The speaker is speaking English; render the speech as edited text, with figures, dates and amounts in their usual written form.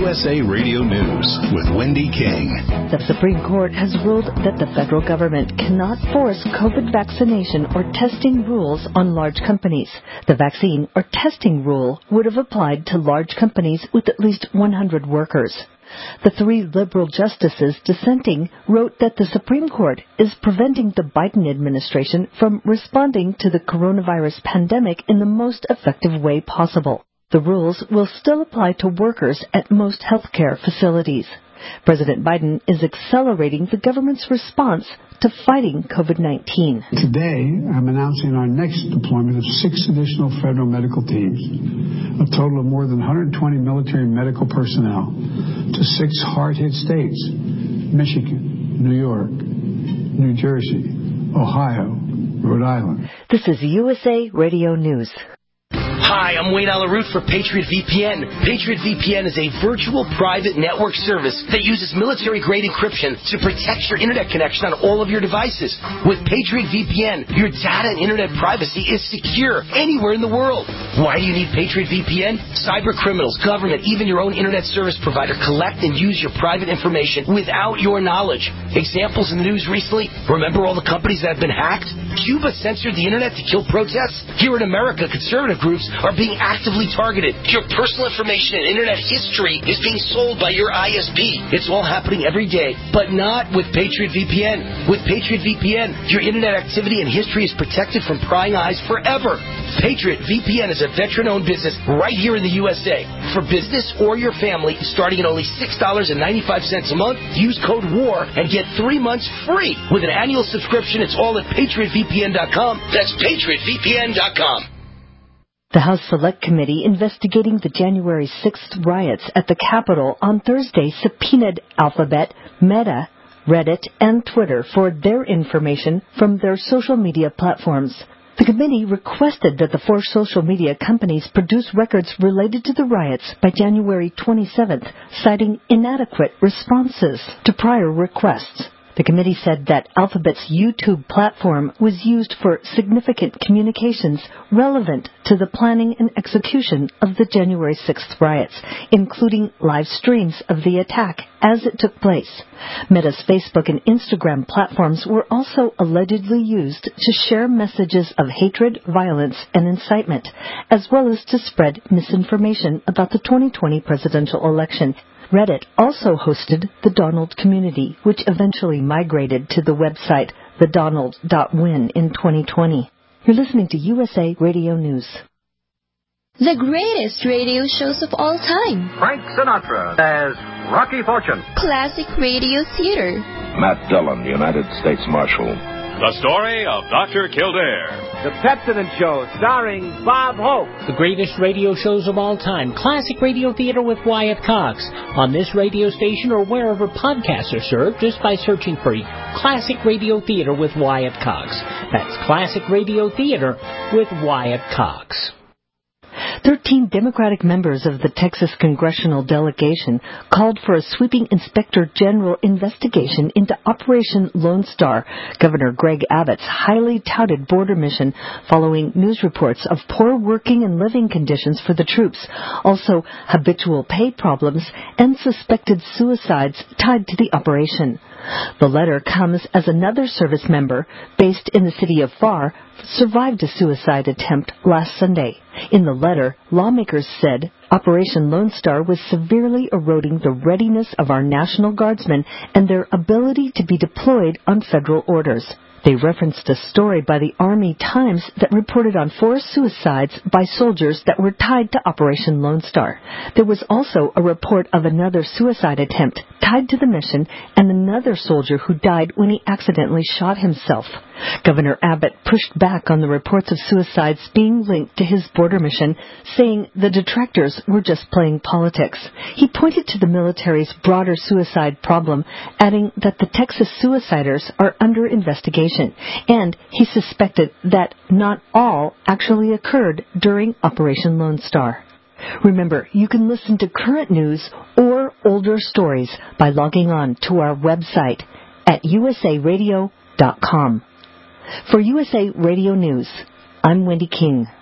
USA Radio News with Wendy King. The Supreme Court has ruled that the federal government cannot force COVID vaccination or testing rules on large companies. The vaccine or testing rule would have applied to large companies with at least 100 workers. The three liberal justices dissenting wrote that the Supreme Court is preventing the Biden administration from responding to the coronavirus pandemic in the most effective way possible. The rules will still apply to workers at most healthcare facilities. President Biden is accelerating the government's response to fighting COVID-19. Today, I'm announcing our next deployment of 6 additional federal medical teams, a total of more than 120 military medical personnel, to 6 hard-hit states: Michigan, New York, New Jersey, Ohio, Rhode Island. This is USA Radio News. Hi, I'm Wayne Alaroot for Patriot VPN. Patriot VPN is a virtual private network service that uses military-grade encryption to protect your internet connection on all of your devices. With Patriot VPN, your data and internet privacy is secure anywhere in the world. Why do you need Patriot VPN? Cyber criminals, government, even your own internet service provider collect and use your private information without your knowledge. Examples in the news recently: remember all the companies that have been hacked? Cuba censored the internet to kill protests? Here in America, conservative groups are being actively targeted. Your personal information and internet history is being sold by your ISP. It's all happening every day, but not with Patriot VPN. With Patriot VPN, your internet activity and history is protected from prying eyes forever. Patriot VPN is a veteran-owned business right here in the USA. For business or your family, starting at only $6.95 a month, use code WAR and get 3 months free. With an annual subscription, it's all at PatriotVPN.com. That's PatriotVPN.com. The House Select Committee investigating the January 6th riots at the Capitol on Thursday subpoenaed Alphabet, Meta, Reddit, and Twitter for their information from their social media platforms. The committee requested that the 4 social media companies produce records related to the riots by January 27th, citing inadequate responses to prior requests. The committee said that Alphabet's YouTube platform was used for significant communications relevant to the planning and execution of the January 6th riots, including live streams of the attack as it took place. Meta's Facebook and Instagram platforms were also allegedly used to share messages of hatred, violence, and incitement, as well as to spread misinformation about the 2020 presidential election. Reddit also hosted the Donald community, which eventually migrated to the website thedonald.win in 2020. You're listening to USA Radio News. The greatest radio shows of all time. Frank Sinatra as Rocky Fortune. Classic radio theater. Matt Dillon, United States Marshal. The story of Dr. Kildare. The Pepsodent Show, starring Bob Hope. The greatest radio shows of all time. Classic radio theater with Wyatt Cox. On this radio station or wherever podcasts are served, just by searching for Classic Radio Theater with Wyatt Cox. That's Classic Radio Theater with Wyatt Cox. 13 Democratic members of the Texas congressional delegation called for a sweeping inspector general investigation into Operation Lone Star, Governor Greg Abbott's highly touted border mission, following news reports of poor working and living conditions for the troops, also habitual pay problems, and suspected suicides tied to the operation. The letter comes as another service member, based in the city of Pharr, survived a suicide attempt last Sunday. In the letter, lawmakers said Operation Lone Star was severely eroding the readiness of our National Guardsmen and their ability to be deployed on federal orders. They referenced a story by the Army Times that reported on 4 suicides by soldiers that were tied to Operation Lone Star. There was also a report of another suicide attempt tied to the mission and another soldier who died when he accidentally shot himself. Governor Abbott pushed back on the reports of suicides being linked to his border mission, saying the detractors were just playing politics. He pointed to the military's broader suicide problem, adding that the Texas suiciders are under investigation, and he suspected that not all actually occurred during Operation Lone Star. Remember, you can listen to current news or older stories by logging on to our website at usaradio.com. For USA Radio News, I'm Wendy King.